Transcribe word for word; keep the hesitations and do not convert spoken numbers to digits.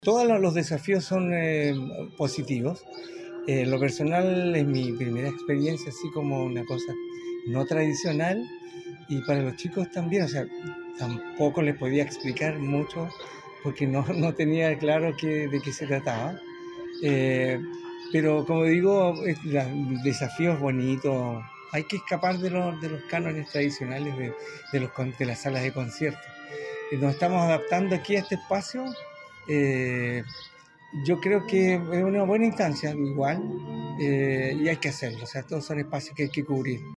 Todos los desafíos son eh, positivos. Eh, lo personal es mi primera experiencia, así como una cosa no tradicional, y para los chicos también, o sea, tampoco les podía explicar mucho porque no, no tenía claro qué, de qué se trataba. Eh, pero como digo, es, la, el desafío es bonito. Hay que escapar de los, de los cánones tradicionales de, de, los, de las salas de concierto. Nos estamos adaptando aquí a este espacio. Eh, yo creo que es una buena instancia igual, eh, y hay que hacerlo, o sea, todos son espacios que hay que cubrir.